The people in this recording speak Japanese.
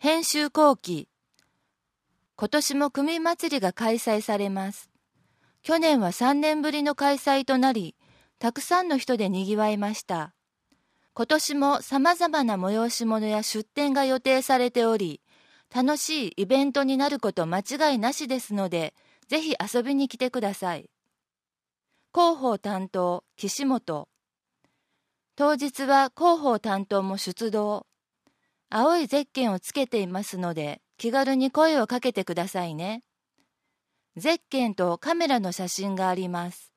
編集後期。今年も組祭りが開催されます。去年は3年ぶりの開催となり、たくさんの人でにぎわいました。今年も様々な催し物や出展が予定されており、楽しいイベントになること間違いなしですので、ぜひ遊びに来てください。広報担当、岸本。当日は広報担当も出動。青いゼッケンをつけていますので、気軽に声をかけてくださいね。ゼッケンとカメラの写真があります。